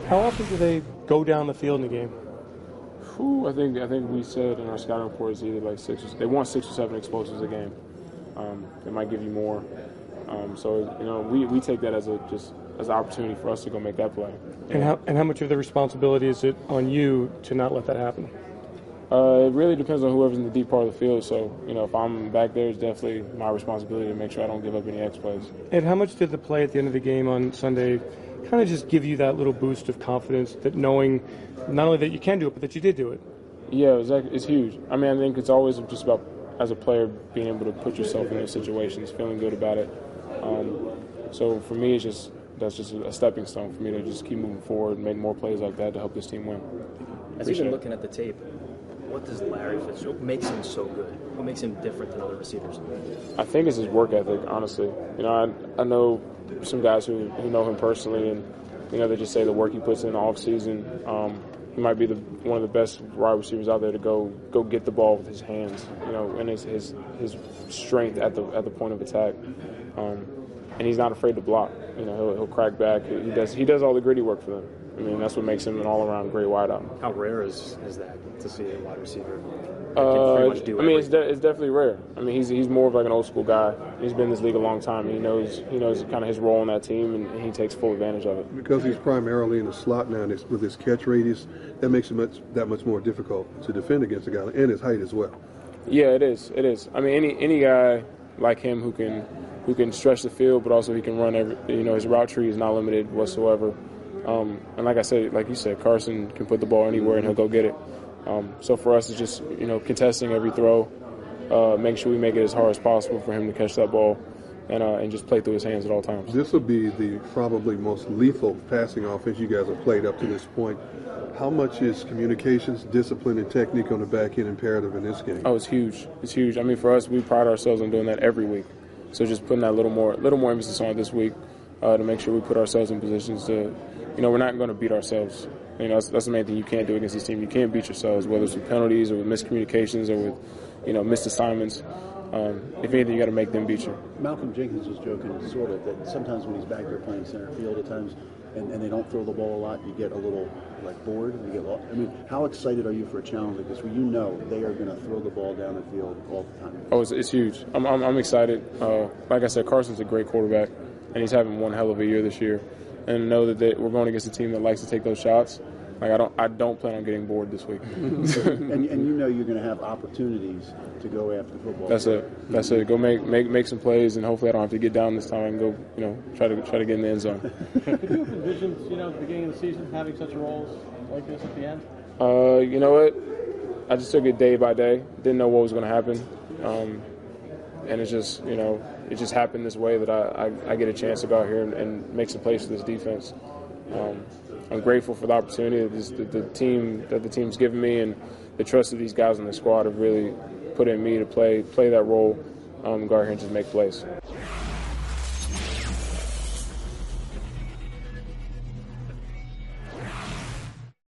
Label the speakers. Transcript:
Speaker 1: How often do they go down the field in the game?
Speaker 2: I think we said in our scouting report it's either like they want 6 or 7 explosives a game. They might give you more. So we take that as an opportunity for us to go make that play.
Speaker 1: And how much of the responsibility is it on you to not let that happen?
Speaker 2: It really depends on whoever's in the deep part of the field. So, if I'm back there, it's definitely my responsibility to make sure I don't give up any X plays.
Speaker 1: And how much did the play at the end of the game on Sunday kind of just give you that little boost of confidence, that knowing not only that you can do it, but that you did do it?
Speaker 2: Yeah, it's huge. I think it's always just about, as a player, being able to put yourself in those situations, feeling good about it. So for me, that's just a stepping stone for me to just keep moving forward and make more plays like that to help this team win.
Speaker 3: As you've been looking at the tape, what does Larry Fitzgerald, what makes him so good? What makes him different than other receivers?
Speaker 2: I think it's his work ethic, honestly. I know some guys who know him personally, and they just say the work he puts in the off season. He might be one of the best wide receivers out there to go get the ball with his hands, and his strength at the point of attack. And he's not afraid to block. He'll crack back. He does all the gritty work for them. That's what makes him an all-around great wideout.
Speaker 3: How rare is that to see a wide receiver?
Speaker 2: It's definitely rare. He's more of like an old school guy. He's been in this league a long time. He knows kind of his role in that team, and he takes full advantage of it.
Speaker 4: Because he's primarily in the slot now, with his catch radius, that makes it that much more difficult to defend against a guy, and his height as well.
Speaker 2: Yeah, it is. Any guy like him who can stretch the field, but also he can run his route tree is not limited whatsoever. And like I said, like you said, Carson can put the ball anywhere and he'll go get it. So for us, it's just contesting every throw, make sure we make it as hard as possible for him to catch that ball, and just play through his hands at all times.
Speaker 4: This will be the probably most lethal passing offense you guys have played up to this point. How much is communications, discipline, and technique on the back end imperative in this game?
Speaker 2: Oh, it's huge. It's huge. For us, we pride ourselves on doing that every week. So just putting that little more emphasis on it this week to make sure we put ourselves in positions to, we're not going to beat ourselves. That's the main thing you can't do against this team. You can't beat yourselves, whether it's with penalties or with miscommunications or with, missed assignments. If anything, you got to make them beat you.
Speaker 5: Malcolm Jenkins was joking, sort of, that sometimes when he's back there playing center field at times, and they don't throw the ball a lot, you get a little bored and you get lost. How excited are you for a challenge like this, where they are going to throw the ball down the field all the time?
Speaker 2: Oh, it's huge. I'm excited. Like I said, Carson's a great quarterback, and he's having one hell of a year this year. And know that we're going against a team that likes to take those shots. I don't plan on getting bored this week.
Speaker 5: and you're going to have opportunities to go after football.
Speaker 2: That's it. Go make some plays, and hopefully I don't have to get down this time and go try to get in the end zone.
Speaker 6: Could you have envisioned at the beginning of the season having such roles like this at the end?
Speaker 2: You know what? I just took it day by day. Didn't know what was going to happen, and it's just it just happened this way that I get a chance to go out here and make some plays for this defense. I'm grateful for the opportunity that the team's given me, and the trust of these guys in the squad have really put in me to play that role, go out here and just make plays.